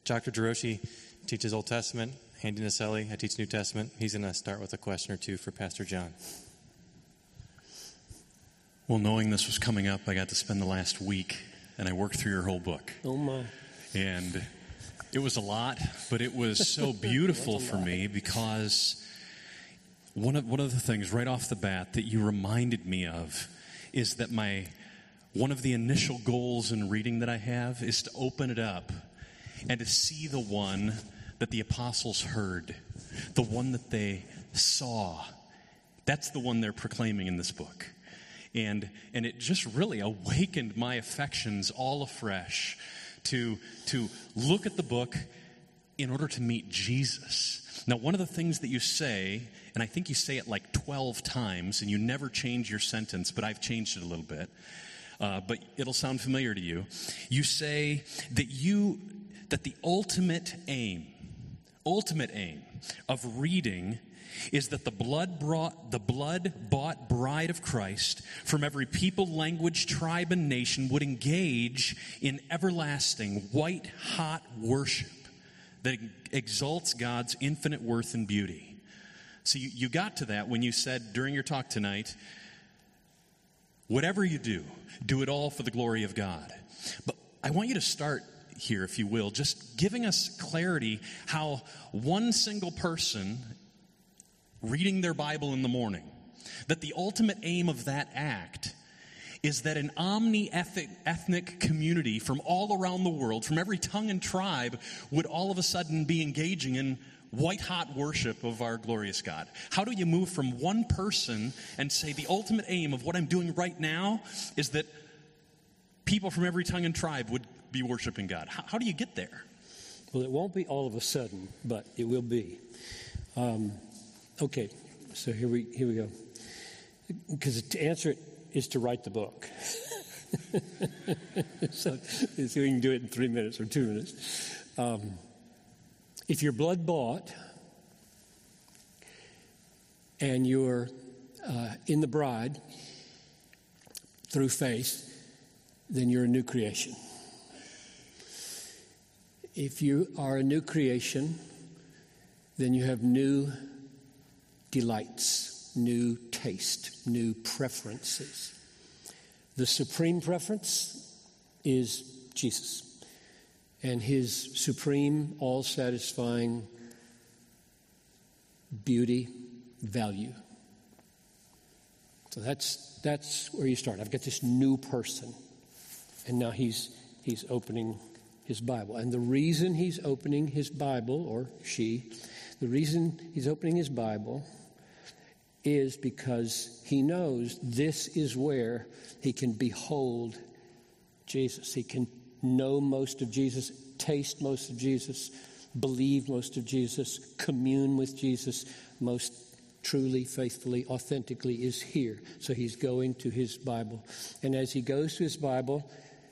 Dr. Jiroshi teaches Old Testament. Andy Naselli, I teach New Testament. He's going to start with a question or two for Pastor John. Well, knowing this was coming up, I got to spend the last week, and I worked through your whole book. Oh, my. And it was a lot, but it was so beautiful for me because one of the things right off the bat that you reminded me of is that one of the initial goals in reading that I have is to open it up and to see the one that the apostles heard, the one that they saw. That's the one they're proclaiming in this book. And it just really awakened my affections all afresh to look at the book in order to meet Jesus. Now, one of the things that you say, and I think you say it like 12 times, and you never change your sentence, but I've changed it a little bit, but it'll sound familiar to you. You say that the ultimate aim of reading is that the blood-bought bride of Christ from every people, language, tribe, and nation would engage in everlasting, white-hot worship that exalts God's infinite worth and beauty. So you got to that when you said during your talk tonight, whatever you do, do it all for the glory of God. But I want you to start here, if you will, just giving us clarity how one single person reading their Bible in the morning, that the ultimate aim of that act is that an omni-ethnic community from all around the world, from every tongue and tribe, would all of a sudden be engaging in white-hot worship of our glorious God. How do you move from one person and say the ultimate aim of what I'm doing right now is that people from every tongue and tribe would be worshiping God? How do you get there? Well, it won't be all of a sudden, but it will be. Okay, so here we go. Because to answer it is to write the book. so we can do it in 3 minutes or 2 minutes. If you're blood bought and you're in the bride through faith, then you're a new creation. If you are a new creation, then you have new delights, new taste, new preferences. The supreme preference is Jesus and his supreme, all-satisfying beauty, value. So that's where you start. I've got this new person, and now he's opening his Bible. And the reason he's opening his Bible, or she, the reason he's opening his Bible is because he knows this is where he can behold Jesus. He can know most of Jesus, taste most of Jesus, believe most of Jesus, commune with Jesus most truly, faithfully, authentically is here. So he's going to his Bible. And as he goes to his Bible,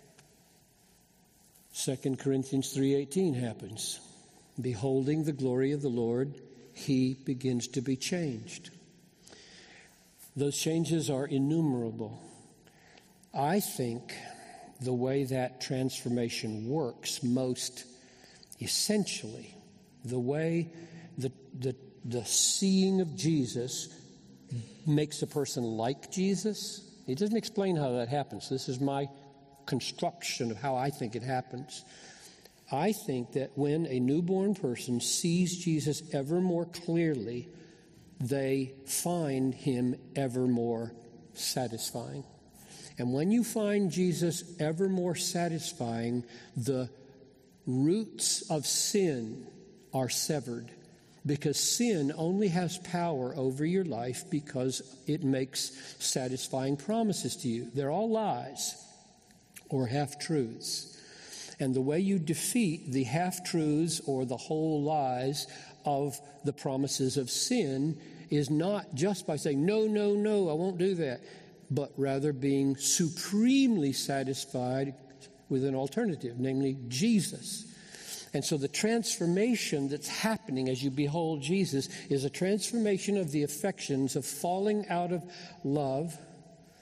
2 Corinthians 3:18 happens. Beholding the glory of the Lord, he begins to be changed. Those changes are innumerable. I think the way that transformation works most essentially, the way the seeing of Jesus makes a person like Jesus. He doesn't explain how that happens. This is my construction of how I think it happens. I think that when a newborn person sees Jesus ever more clearly, they find him ever more satisfying. And when you find Jesus ever more satisfying, the roots of sin are severed. Because sin only has power over your life because it makes satisfying promises to you. They're all lies or half-truths. And the way you defeat the half-truths or the whole lies of the promises of sin is not just by saying, no, I won't do that, but rather being supremely satisfied with an alternative, namely Jesus. And so the transformation that's happening as you behold Jesus is a transformation of the affections of falling out of love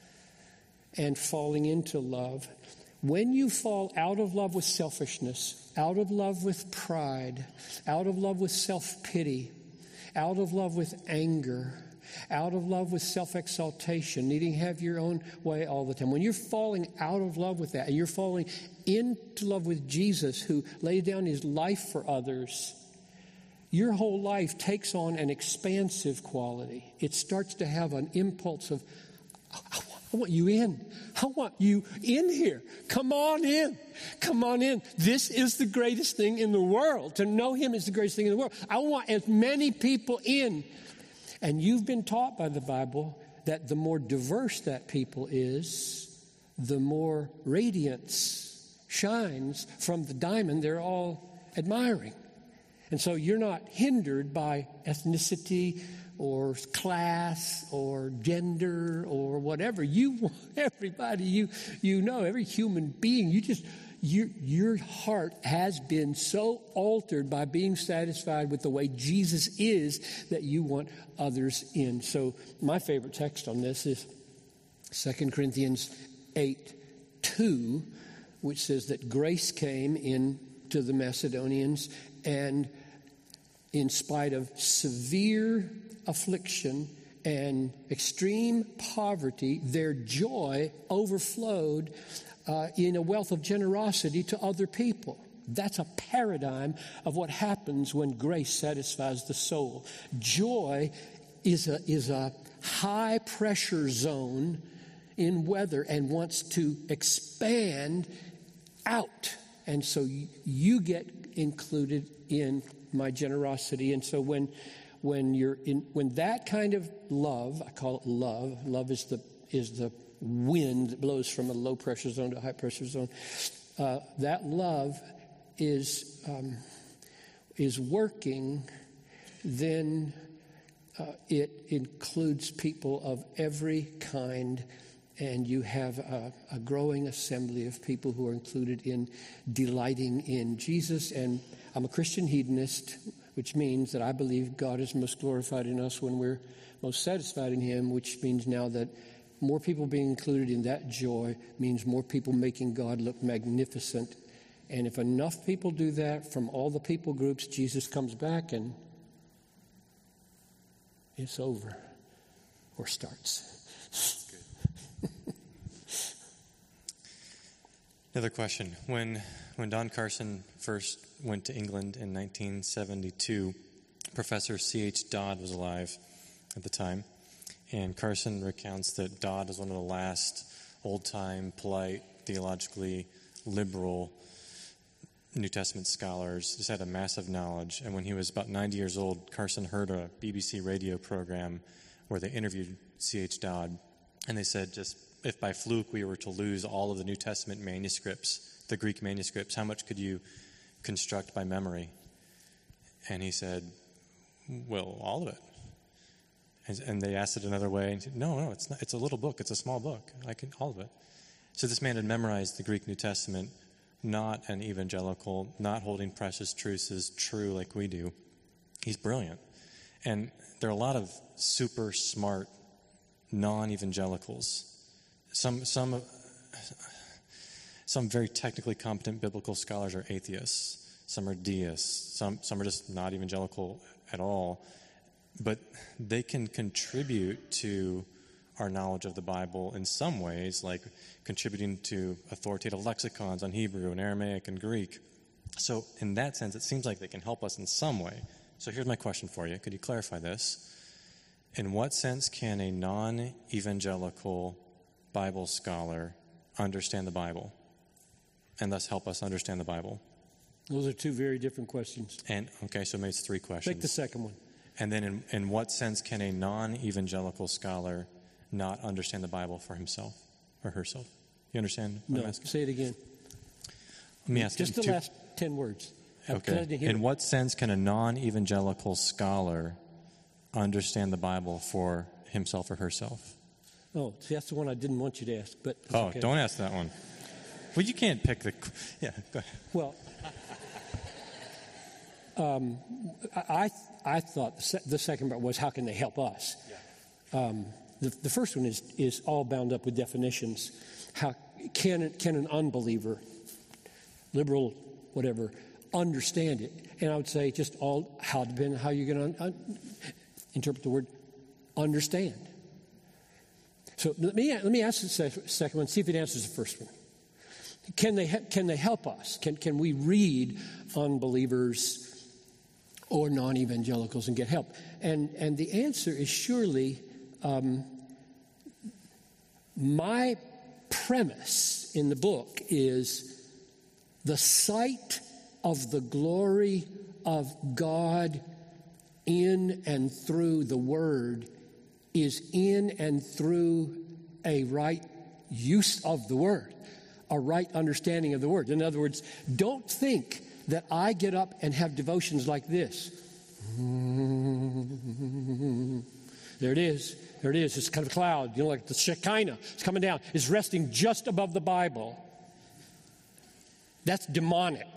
and falling into love. When you fall out of love with selfishness out of love with pride, out of love with self-pity, out of love with anger, out of love with self-exaltation, needing to have your own way all the time. When you're falling out of love with that and you're falling into love with Jesus, who laid down his life for others, your whole life takes on an expansive quality. It starts to have an impulse of, I want you in. I want you in here. Come on in. Come on in. This is the greatest thing in the world. To know him is the greatest thing in the world. I want as many people in. And you've been taught by the Bible that the more diverse that people is, the more radiance shines from the diamond they're all admiring. And so you're not hindered by ethnicity or class or gender or whatever. You want everybody you know, every human being. Your heart has been so altered by being satisfied with the way Jesus is that you want others in. So my favorite text on this is 2 Corinthians 8:2, which says that grace came into the Macedonians, and in spite of severe affliction and extreme poverty, their joy overflowed in a wealth of generosity to other people. That's a paradigm of what happens when grace satisfies the soul. Joy is a high pressure zone in weather and wants to expand out. And so you get included in my generosity. And so when that kind of love, I call it love. Love is the wind that blows from a low pressure zone to a high pressure zone. That love is working. Then it includes people of every kind, and you have a growing assembly of people who are included in delighting in Jesus. And I'm a Christian hedonist, which means that I believe God is most glorified in us when we're most satisfied in him, which means now that more people being included in that joy means more people making God look magnificent. And if enough people do that from all the people groups, Jesus comes back and it's over or starts. Another question. When Don Carson first went to England in 1972, Professor C.H. Dodd was alive at the time. And Carson recounts that Dodd was one of the last old-time, polite, theologically liberal New Testament scholars. Just had a massive knowledge. And when he was about 90 years old, Carson heard a BBC radio program where they interviewed C.H. Dodd. And they said, just if by fluke we were to lose all of the New Testament manuscripts, the Greek manuscripts, how much could you construct by memory? And he said, well, all of it. And they asked it another way, and he said, no, it's not. It's a little book. It's a small book. All of it. So this man had memorized the Greek New Testament, not an evangelical, not holding precious truths as true like we do. He's brilliant. And there are a lot of super smart non-evangelicals. Some very technically competent biblical scholars are atheists. Some are deists. Some are just not evangelical at all. But they can contribute to our knowledge of the Bible in some ways, like contributing to authoritative lexicons on Hebrew and Aramaic and Greek. So in that sense, it seems like they can help us in some way. So here's my question for you. Could you clarify this? In what sense can a non-evangelical Bible scholar understand the Bible and thus help us understand the Bible? Those are two very different questions. And okay, so maybe it's three questions. Take the second one. And then in what sense can a non-evangelical scholar not understand the Bible for himself or herself? You understand what I'm asking? Say it again. Let me ask just the last 10 words. Okay. In what sense can a non-evangelical scholar understand the Bible for himself or herself? Oh, see, that's the one I didn't want you to ask. But okay. Don't ask that one. Well, you can't pick the... Yeah, go ahead. Well, I thought the second part was, how can they help us? Yeah. The first one is all bound up with definitions. How can an unbeliever, liberal whatever, understand it. And I would say just all how depending on how you're going to interpret the word understand. So let me ask the second one, see if it answers the first one. Can they help us? Can we read unbelievers or non-evangelicals and get help? And the answer is surely my premise in the book is the sight of the glory of God in and through the Word is in and through a right use of the Word, a right understanding of the Word. In other words, don't think that I get up and have devotions like this. There it is. There it is. It's kind of a cloud, like the Shekinah. It's coming down. It's resting just above the Bible. That's demonic.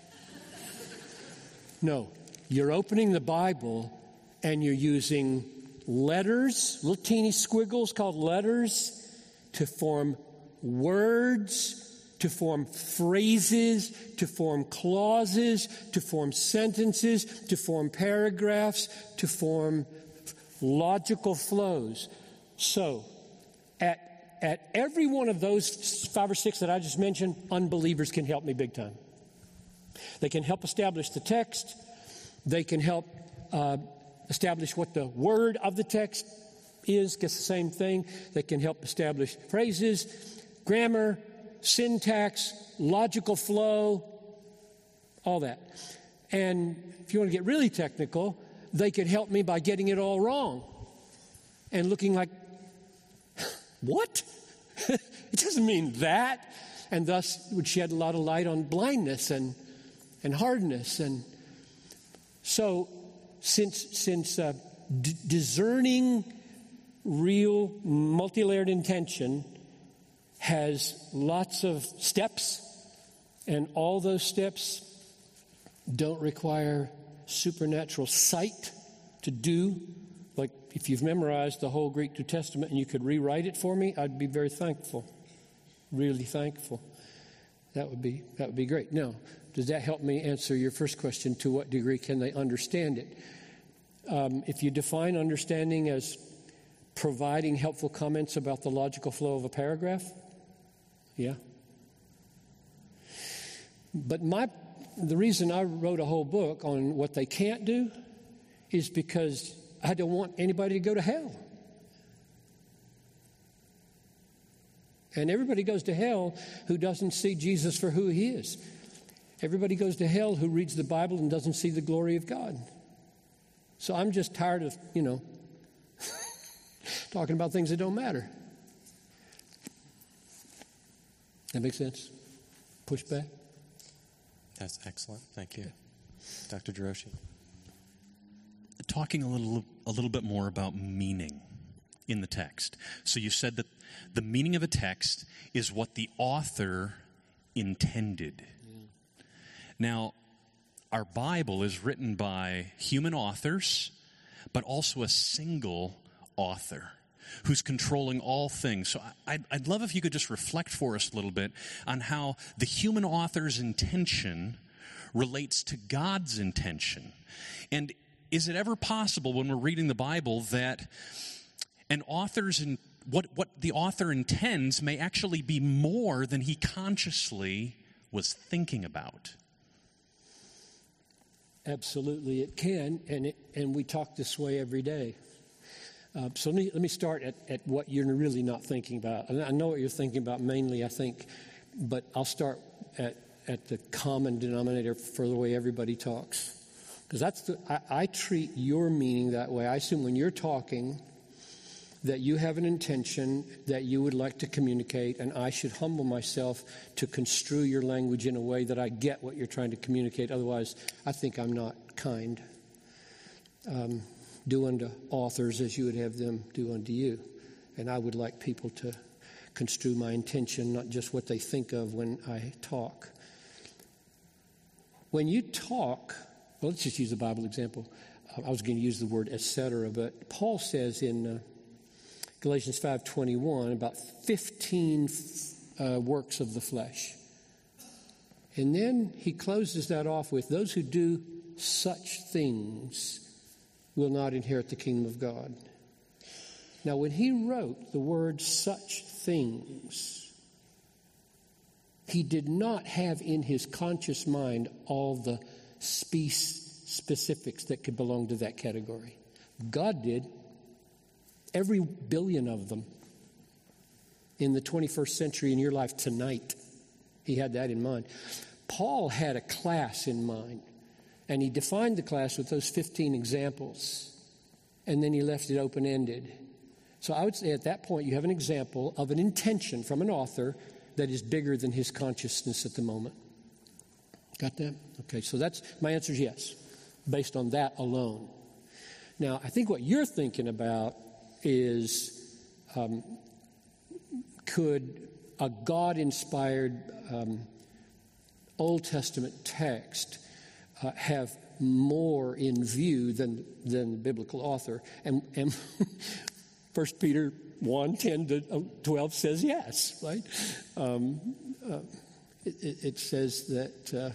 No, you're opening the Bible and you're using letters, little teeny squiggles called letters, to form words, to form phrases, to form clauses, to form sentences, to form paragraphs, to form logical flows. So, at every one of those 5 or 6 that I just mentioned, unbelievers can help me big time. They can help establish the text. They can help establish what the word of the text is, gets the same thing. They can help establish phrases, grammar, syntax, logical flow, all that. And if you want to get really technical, they could help me by getting it all wrong and looking like, what? It doesn't mean that. And thus would shed a lot of light on blindness and hardness. And so since discerning real multi-layered intention has lots of steps, and all those steps don't require supernatural sight to do. Like if you've memorized the whole Greek New Testament and you could rewrite it for me, I'd be very thankful. Really thankful. That would be great. Now, does that help me answer your first question? To what degree can they understand it? If you define understanding as providing helpful comments about the logical flow of a paragraph, yeah. But the reason I wrote a whole book on what they can't do is because I don't want anybody to go to hell. And everybody goes to hell who doesn't see Jesus for who he is. Everybody goes to hell who reads the Bible and doesn't see the glory of God. So I'm just tired of, talking about things that don't matter. That makes sense? Push back? That's excellent. Thank you. Dr. Jiroshi. Talking a little bit more about meaning in the text. So you said that the meaning of a text is what the author intended. Yeah. Now, our Bible is written by human authors, but also a single author who's controlling all things. So I'd love if you could just reflect for us a little bit on how the human author's intention relates to God's intention. And is it ever possible when we're reading the Bible that what the author intends may actually be more than he consciously was thinking about? Absolutely, it can, and we talk this way every day. So let me start at what you're really not thinking about. And I know what you're thinking about mainly, I think, but I'll start at the common denominator for the way everybody talks. Because I treat your meaning that way. I assume when you're talking that you have an intention that you would like to communicate, and I should humble myself to construe your language in a way that I get what you're trying to communicate. Otherwise, I think I'm not kind. Do unto authors as you would have them do unto you. And I would like people to construe my intention, not just what they think of when I talk. When you talk, well, let's just use the Bible example. I was going to use the word etc., but Paul says in Galatians 5:21 about 15 works of the flesh. And then he closes that off with, those who do such things will not inherit the kingdom of God. Now, when he wrote the word such things, he did not have in his conscious mind all the specifics that could belong to that category. God did. Every billion of them in the 21st century in your life tonight. He had that in mind. Paul had a class in mind, and he defined the class with those 15 examples, and then he left it open-ended. So I would say at that point you have an example of an intention from an author that is bigger than his consciousness at the moment. Got that? Okay, so that's my answer is yes, based on that alone. Now, I think what you're thinking about is could a God-inspired Old Testament text have more in view than the biblical author? And 1 Peter 1, 10 to 12 says yes, right? It says that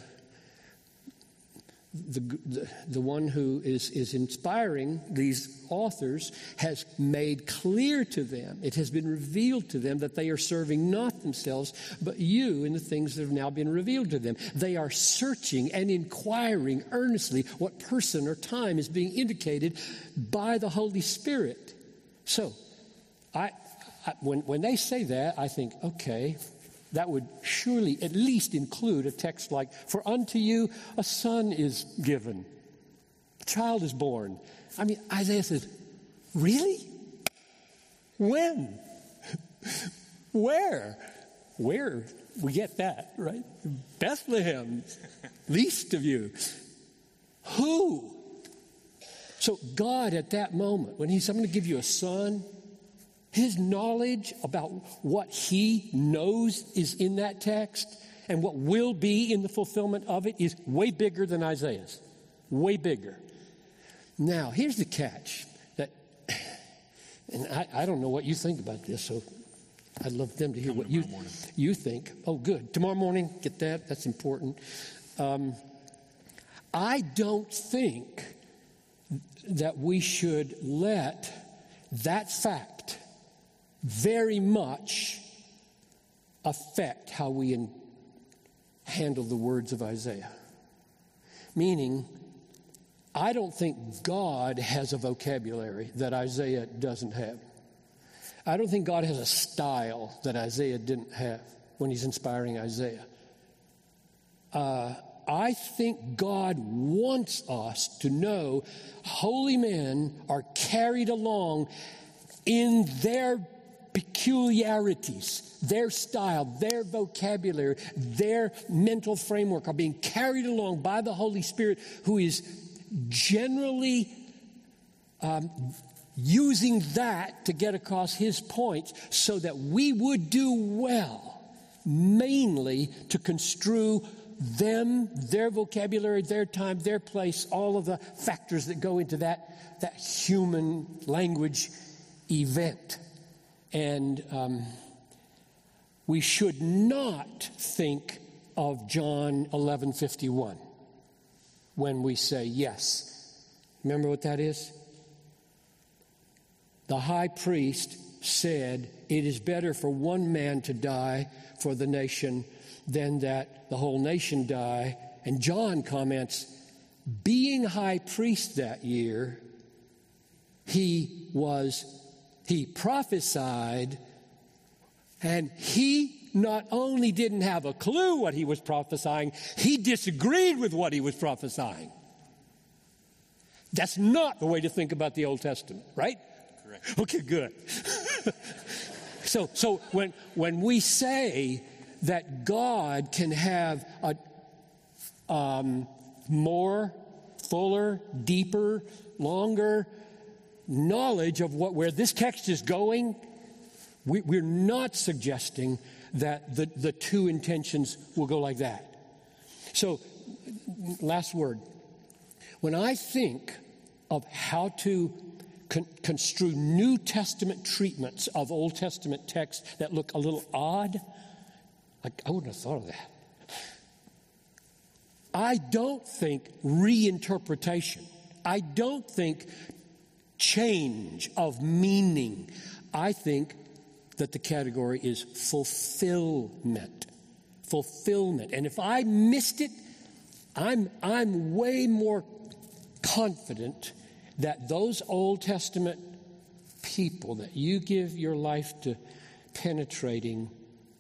the one who is inspiring these authors has made clear to them, it has been revealed to them that they are serving not themselves, but you in the things that have now been revealed to them. They are searching and inquiring earnestly what person or time is being indicated by the Holy Spirit. So, when they say that, I think, okay, that would surely at least include a text like, for unto you a son is given, a child is born. I mean, Isaiah says, really? When? Where? Where? We get that, right? Bethlehem, least of you. Who? So God at that moment, when I'm going to give you a son, his knowledge about what he knows is in that text and what will be in the fulfillment of it is way bigger than Isaiah's. Way bigger. Now, here's the catch. And I don't know what you think about this, so I'd love them to hear what you think. Oh, good. Tomorrow morning, get that. That's important. I don't think that we should let that fact very much affect how we handle the words of Isaiah. Meaning, I don't think God has a vocabulary that Isaiah doesn't have. I don't think God has a style that Isaiah didn't have when he's inspiring Isaiah. I think God wants us to know holy men are carried along in their peculiarities, their style, their vocabulary, their mental framework are being carried along by the Holy Spirit, who is generally using that to get across his points so that we would do well, mainly to construe them, their vocabulary, their time, their place, all of the factors that go into that human language event. And we should not think of John 11:51 when we say yes. Remember what that is? The high priest said, it is better for one man to die for the nation than that the whole nation die. And John comments, being high priest that year, he prophesied, and he not only didn't have a clue what he was prophesying, he disagreed with what he was prophesying. That's not the way to think about the Old Testament, right? Correct. Okay, good. So when we say that God can have a more, fuller, deeper, longer knowledge of where this text is going, we're not suggesting that the two intentions will go like that. So, last word. When I think of how to construe New Testament treatments of Old Testament texts that look a little odd, I wouldn't have thought of that. I don't think reinterpretation. I don't think change of meaning. I think that the category is fulfillment. Fulfillment. And if I missed it, I'm way more confident that those Old Testament people that you give your life to penetrating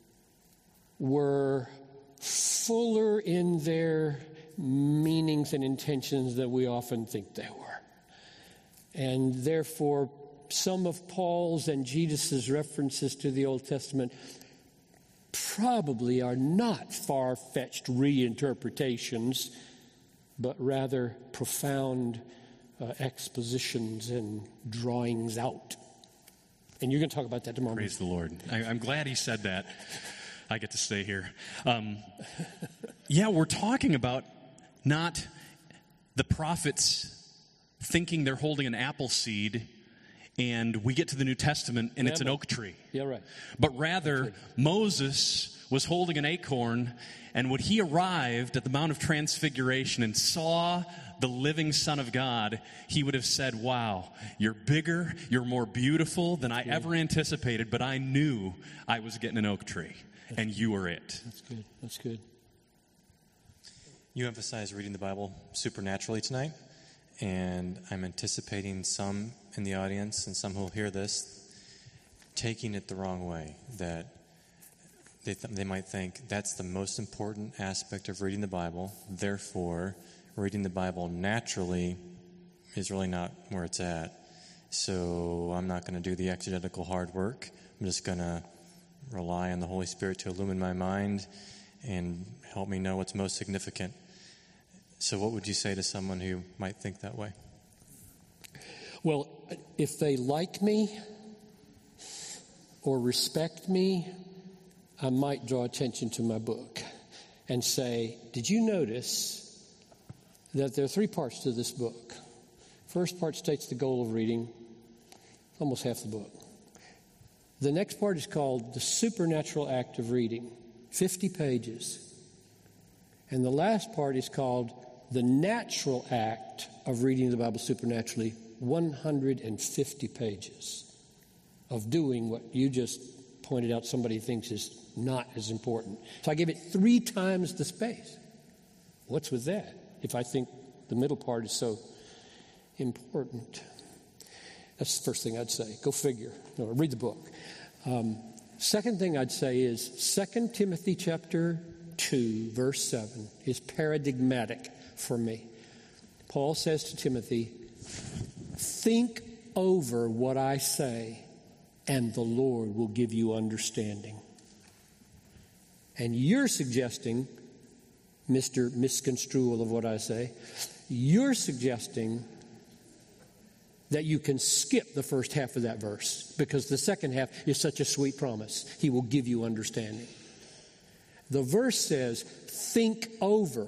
were fuller in their meanings and intentions than we often think they were. And therefore, some of Paul's and Jesus' references to the Old Testament probably are not far-fetched reinterpretations, but rather profound expositions and drawings out. And you're going to talk about that tomorrow. Praise the Lord. I'm glad he said that. I get to stay here. Yeah, we're talking about not the prophets thinking they're holding an apple seed, and we get to the New Testament and it's an oak tree. Yeah, right. But rather, Moses was holding an acorn, and when he arrived at the Mount of Transfiguration and saw the living Son of God, he would have said, wow, you're bigger, you're more beautiful than I ever anticipated, but I knew I was getting an oak tree, and you were it. That's good. That's good. You emphasize reading the Bible supernaturally tonight, and I'm anticipating some in the audience and some who will hear this taking it the wrong way, that they might think that's the most important aspect of reading the Bible, therefore reading the Bible naturally is really not where it's at. So I'm not going to do the exegetical hard work. I'm just going to rely on the Holy Spirit to illumine my mind and help me know what's most significant. So what would you say to someone who might think that way? Well, if they like me or respect me, I might draw attention to my book and say, did you notice that there are 3 parts to this book? First part states the goal of reading, almost half the book. The next part is called the supernatural act of reading, 50 pages. And the last part is called the natural act of reading the Bible supernaturally, 150 pages of doing what you just pointed out somebody thinks is not as important. So I give it 3 times the space. What's with that? If I think the middle part is so important. That's the first thing I'd say. Go figure. No, read the book. Second thing I'd say is 2 Timothy chapter 2, verse 7 is paradigmatic for me. Paul says to Timothy, think over what I say, and the Lord will give you understanding. And you're suggesting, Mr. Misconstrual of what I say, you're suggesting that you can skip the first half of that verse because the second half is such a sweet promise. He will give you understanding. The verse says, think over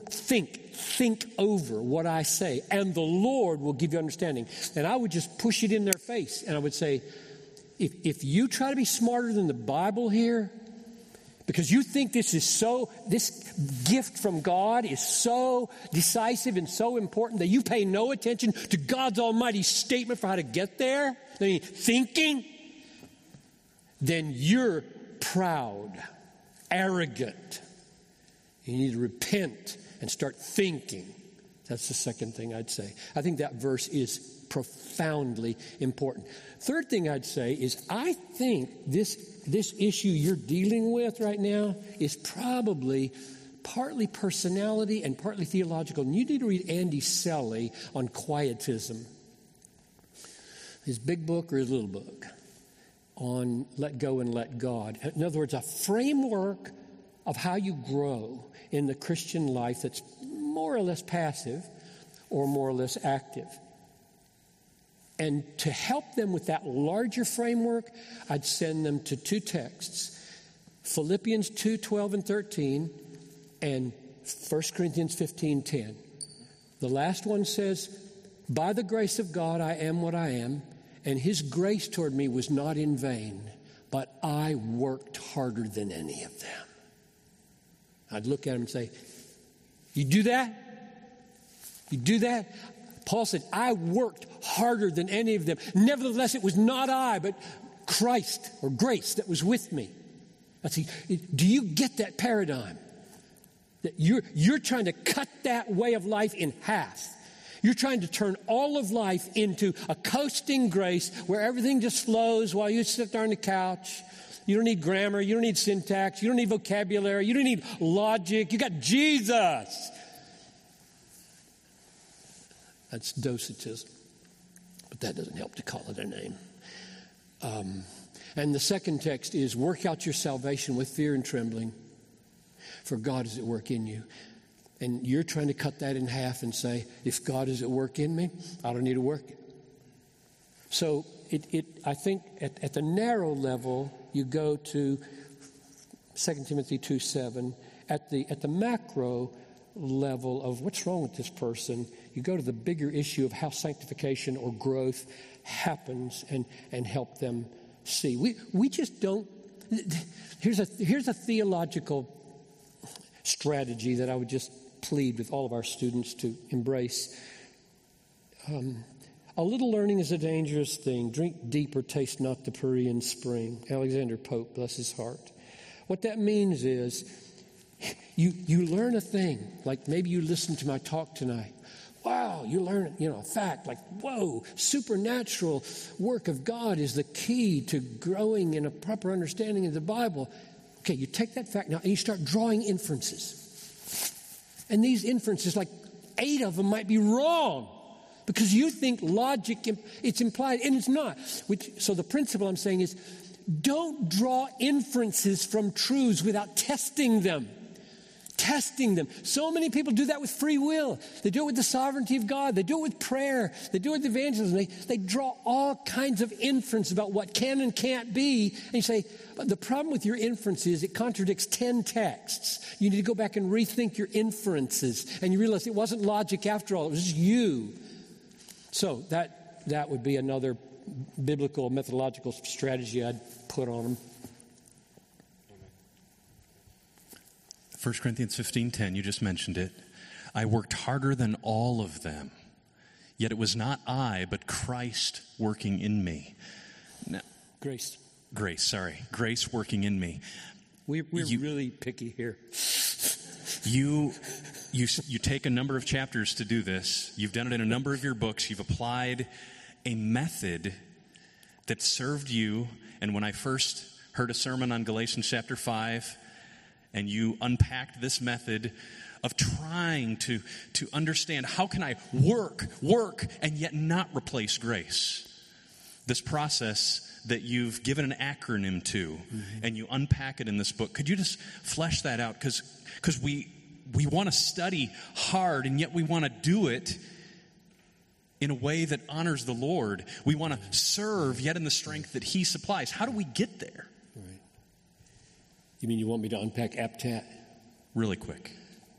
what I say, and the Lord will give you understanding. And I would just push it in their face, and I would say, if you try to be smarter than the Bible here, because you think this gift from God is so decisive and so important that you pay no attention to God's almighty statement for how to get there, thinking, then you're proud, arrogant. You need to repent and start thinking. That's the second thing I'd say. I think that verse is profoundly important. Third thing I'd say is I think this issue you're dealing with right now is probably partly personality and partly theological. And you need to read Andy Selly on quietism. His big book or his little book on let go and let God. In other words, a framework of how you grow in the Christian life that's more or less passive or more or less active. And to help them with that larger framework, I'd send them to 2 texts, Philippians 2:12 and 13, and 1 Corinthians 15:10. The last one says, by the grace of God I am what I am, and his grace toward me was not in vain, but I worked harder than any of them. I'd look at them and say, You do that? You do that? Paul said, I worked harder than any of them. Nevertheless, it was not I, but Christ or grace that was with me. Do you get that paradigm? That you're trying to cut that way of life in half. You're trying to turn all of life into a coasting grace where everything just flows while you sit there on the couch. You don't need grammar. You don't need syntax. You don't need vocabulary. You don't need logic. You got Jesus. That's docetism. But that doesn't help to call it a name. And the second text is, work out your salvation with fear and trembling, for God is at work in you. And you're trying to cut that in half and say, if God is at work in me, I don't need to work it. So I think at the narrow level, you go to 2 Timothy 2:7. At the macro level of what's wrong with this person, you go to the bigger issue of how sanctification or growth happens and help them see. We just don't. Here's a theological strategy that I would just plead with all of our students to embrace. A little learning is a dangerous thing. Drink deeper, taste not the Perean spring. Alexander Pope, bless his heart. What that means is you learn a thing, like maybe you listen to my talk tonight. Wow, you learn, a fact like, whoa, supernatural work of God is the key to growing in a proper understanding of the Bible. Okay, you take that fact now and you start drawing inferences. And these inferences, like 8 of them might be wrong because you think logic, it's implied, and it's not. So the principle I'm saying is, don't draw inferences from truths without testing them. Testing them. So many people do that with free will. They do it with the sovereignty of God. They do it with prayer. They do it with evangelism. They draw all kinds of inference about what can and can't be. And you say, but the problem with your inference is it contradicts 10 texts. You need to go back and rethink your inferences. And you realize it wasn't logic after all. It was just you. So that would be another biblical methodological strategy I'd put on them. 1 Corinthians 15:10, you just mentioned it. I worked harder than all of them, yet it was not I, but Christ working in me. Now, Grace working in me. We're really picky here. You take a number of chapters to do this. You've done it in a number of your books. You've applied a method that served you. And when I first heard a sermon on Galatians chapter 5, and you unpacked this method of trying to understand how can I work, and yet not replace grace. This process that you've given an acronym to, and you unpack it in this book. Could you just flesh that out? Because we want to study hard, and yet we want to do it in a way that honors the Lord. We want to serve, yet in the strength that He supplies. How do we get there? You mean you want me to unpack APTAT? Really quick.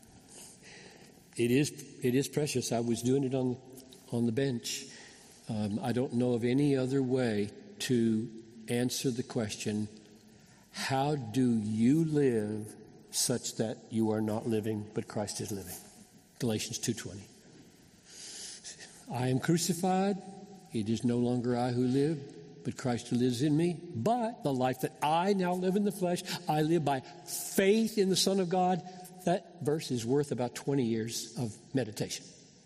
It is precious. I was doing it on the bench. I don't know of any other way to answer the question, how do you live such that you are not living, but Christ is living? Galatians 2:20. I am crucified. It is no longer I who live, but Christ who lives in me. But the life that I now live in the flesh, I live by faith in the Son of God. That verse is worth about 20 years of meditation.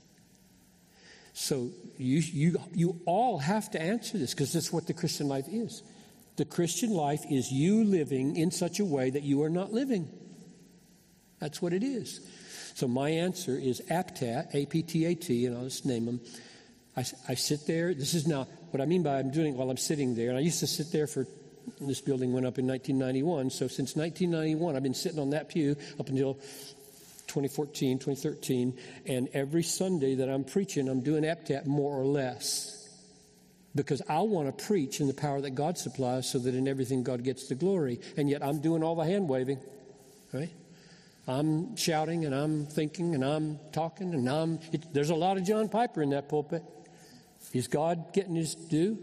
So you all have to answer this, because that's what the Christian life is. The Christian life is you living in such a way that you are not living. That's what it is. So my answer is APTAT, A-P-T-A-T, and I'll just name them. I sit there. This is now what I mean by I'm doing it while I'm sitting there. And I used to sit there this building went up in 1991. So since 1991, I've been sitting on that pew up until 2014, 2013. And every Sunday that I'm preaching, I'm doing APTAT more or less. Because I want to preach in the power that God supplies so that in everything God gets the glory. And yet I'm doing all the hand waving, right? I'm shouting and I'm thinking and I'm talking and there's a lot of John Piper in that pulpit. Is God getting his due?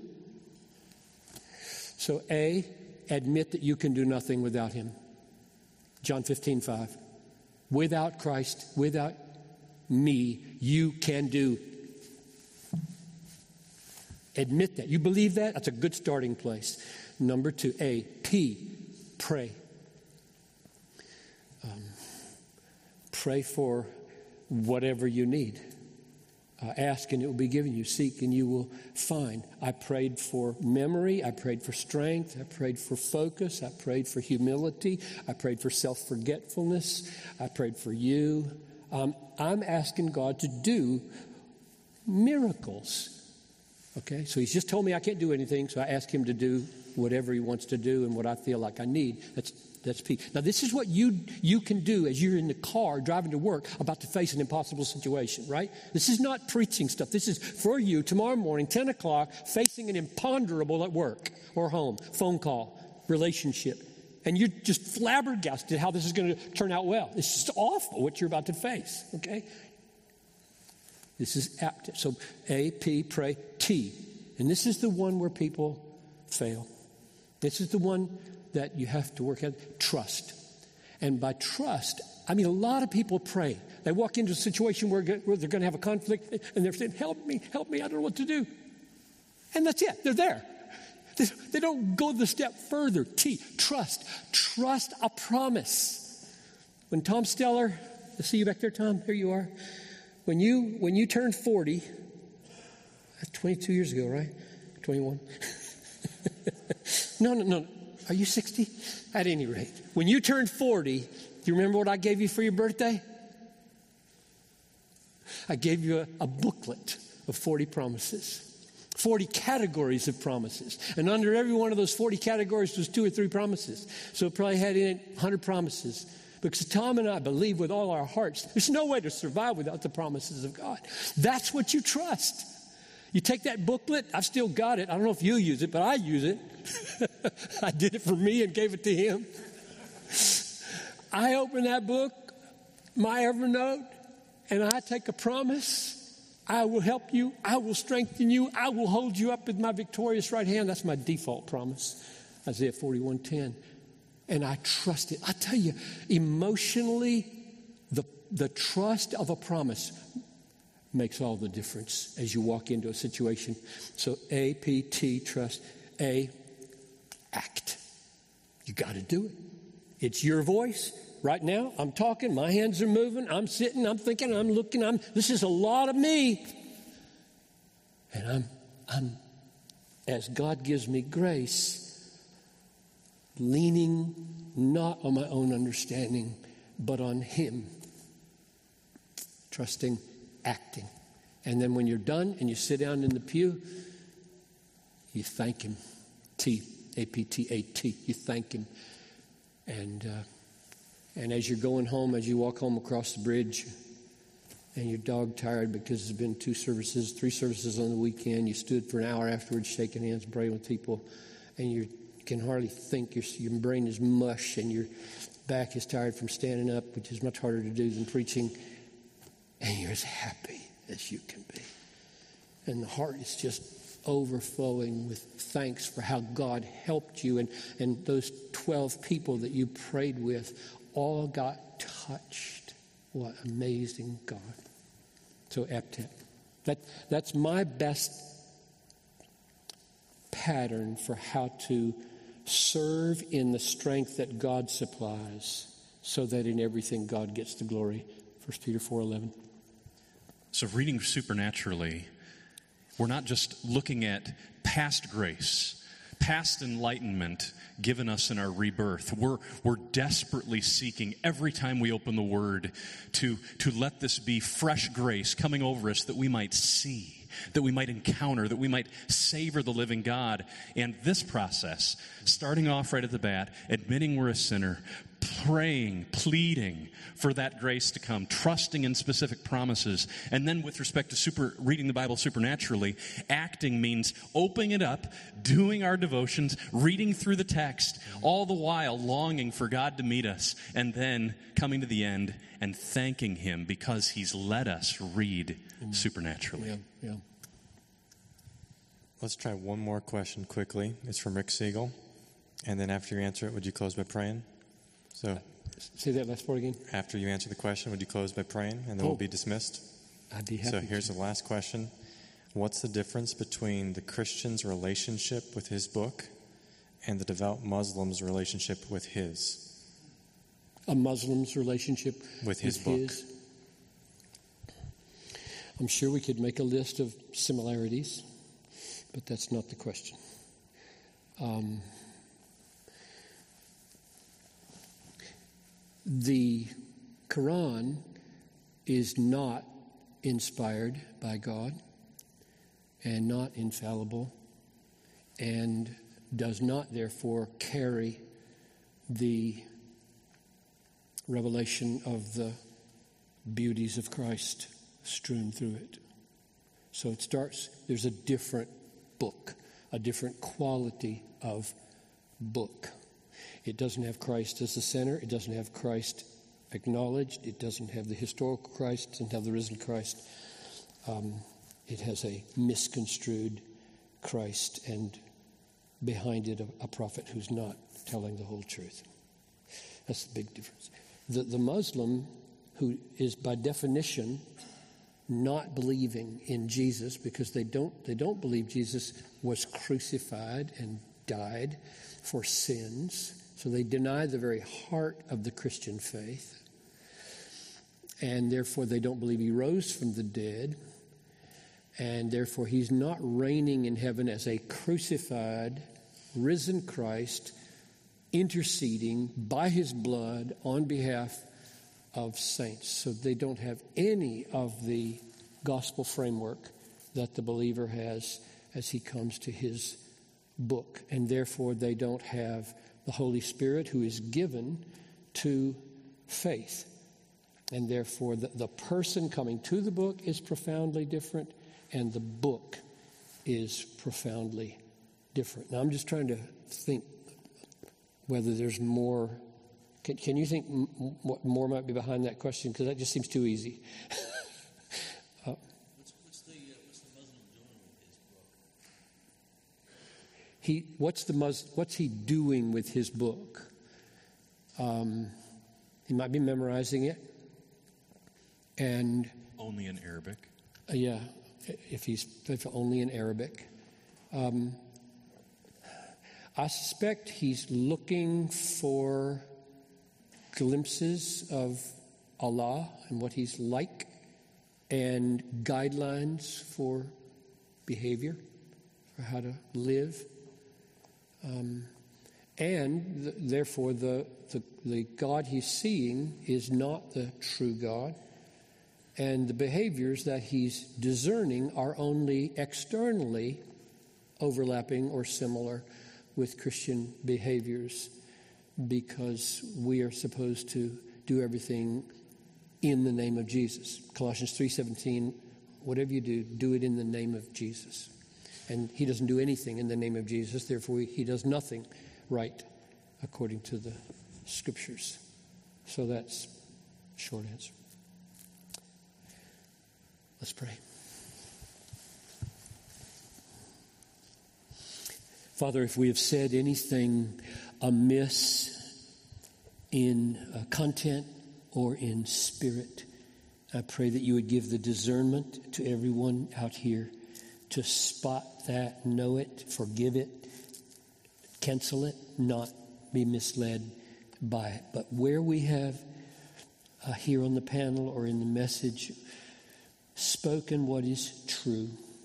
So A, admit that you can do nothing without him. John 15:5. Without Christ, without me, you can do. Admit that. You believe that? That's a good starting place. Number 2, A, P, pray. Pray for whatever you need. Ask and it will be given you. Seek and you will find. I prayed for memory. I prayed for strength. I prayed for focus. I prayed for humility. I prayed for self-forgetfulness. I prayed for you. I'm asking God to do miracles. Okay? So he's just told me I can't do anything, so I ask him to do whatever he wants to do and what I feel like I need. That's peace. Now, this is what you can do as you're in the car driving to work about to face an impossible situation, right? This is not preaching stuff. This is for you tomorrow morning, 10 o'clock, facing an imponderable at work or home, phone call, relationship. And you're just flabbergasted how this is going to turn out well. It's just awful what you're about to face, okay? This is apt. So A, P, pray, T. And this is the one where people fail. This is the one that you have to work at. Trust. And by trust, I mean a lot of people pray. They walk into a situation where they're going to have a conflict and they're saying, help me, I don't know what to do. And that's it. They're there. They don't go the step further. T, trust. Trust a promise. When Tom Steller, I see you back there, Tom. There you are. When you turned 40, that's 22 years ago, right? 21. No. Are you 60? At any rate, when you turned 40, do you remember what I gave you for your birthday? I gave you a booklet of 40 promises. 40 categories of promises. And under every one of those 40 categories was 2 or 3 promises. So it probably had in it 100 promises. Because Tom and I believe with all our hearts, there's no way to survive without the promises of God. That's what you trust. You take that booklet, I've still got it. I don't know if you use it, but I use it. I did it for me and gave it to him. I open that book, my Evernote, and I take a promise. I will help you. I will strengthen you. I will hold you up with my victorious right hand. That's my default promise, Isaiah 41:10. And I trust it. I tell you, emotionally, the trust of a promise makes all the difference as you walk into a situation. So A, P, T, trust. A, act. You got to do it. It's your voice. Right now, I'm talking, my hands are moving, I'm sitting, I'm thinking, I'm looking, this is a lot of me. And I'm as God gives me grace, leaning not on my own understanding, but on Him. Trusting, acting. And then when you're done and you sit down in the pew, you thank Him. T, A-P-T-A-T. You thank Him. And as you're going home, as you walk home across the bridge, and you're dog tired because there's been 2 services, 3 services on the weekend, you stood for an hour afterwards shaking hands, praying with people, and you can hardly think, your brain is mush, and your back is tired from standing up, which is much harder to do than preaching, and you're as happy as you can be. And the heart is just overflowing with thanks for how God helped you, and those 12 people that you prayed with all got touched. What amazing God. So APTEP. That's my best pattern for how to serve in the strength that God supplies, so that in everything God gets the glory. 1 Peter 4:11. So reading supernaturally, we're not just looking at past grace, past enlightenment given us in our rebirth. We're desperately seeking every time we open the Word to let this be fresh grace coming over us, that we might see, that we might encounter, that we might savor the living God. And this process, starting off right at the bat, admitting we're a sinner, praying, pleading for that grace to come, trusting in specific promises. And then with respect to reading the Bible supernaturally, acting means opening it up, doing our devotions, reading through the text, all the while longing for God to meet us, and then coming to the end and thanking Him because He's let us read supernaturally. Yeah. Let's try one more question quickly. It's from Rick Siegel. And then after you answer it, would you close by praying? So, Say that last part again. After you answer the question, would you close by praying, and then we'll be dismissed? I'd be happy. So here's the last question. What's the difference between the Christian's relationship with his book and the devout Muslim's relationship with his? A Muslim's relationship with his book. I'm sure we could make a list of similarities, but that's not the question. The Quran is not inspired by God and not infallible and does not therefore carry the revelation of the beauties of Christ strewn through it. So it starts, there's a different book, a different quality of book. It doesn't have Christ as the center. It doesn't have Christ acknowledged. It doesn't have the historical Christ. It doesn't have the risen Christ. It has a misconstrued Christ, and behind it a prophet who's not telling the whole truth. That's the big difference. The Muslim, who is by definition not believing in Jesus because they don't believe Jesus was crucified and died for sins, so they deny the very heart of the Christian faith, and therefore they don't believe he rose from the dead, and therefore he's not reigning in heaven as a crucified, risen Christ, interceding by his blood on behalf of saints. So they don't have any of the gospel framework that the believer has as he comes to his book. And therefore they don't have the Holy Spirit who is given to faith. And therefore the person coming to the book is profoundly different, and the book is profoundly different. Now I'm just trying to think whether there's more. Can you think what more might be behind that question? Because that just seems too easy. What's the Muslim doing with his book? What's he doing with his book? He might be memorizing it, and Only in Arabic. if only in Arabic. I suspect he's looking for glimpses of Allah and what he's like, and guidelines for behavior, for how to live. And therefore the God he's seeing is not the true God, and the behaviors that he's discerning are only externally overlapping or similar with Christian behaviors, because we are supposed to do everything in the name of Jesus. Colossians 3:17, whatever you do, do it in the name of Jesus. And he doesn't do anything in the name of Jesus, therefore he does nothing right according to the Scriptures. So that's a short answer. Let's pray. Father, if we have said anything amiss in content or in spirit, I pray that you would give the discernment to everyone out here to spot that, know it, forgive it, cancel it, not be misled by it. But where we have here on the panel or in the message spoken what is true,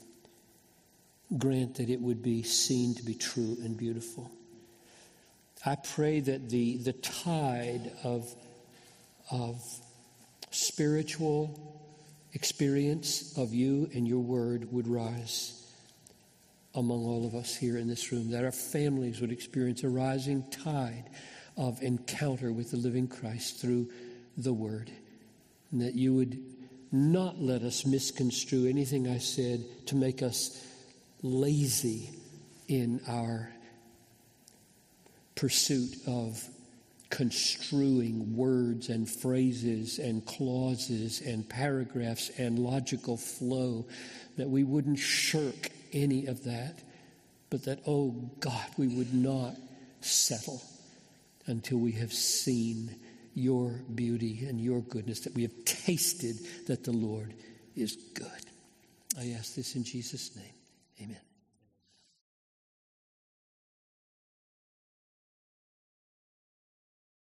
grant that it would be seen to be true and beautiful. I pray that the tide of spiritual experience of you and your word would rise among all of us here in this room, that our families would experience a rising tide of encounter with the living Christ through the word, and that you would not let us misconstrue anything I said to make us lazy in our pursuit of construing words and phrases and clauses and paragraphs and logical flow, that we wouldn't shirk any of that, but that, oh God, we would not settle until we have seen your beauty and your goodness, that we have tasted that the Lord is good. I ask this in Jesus' name. Amen.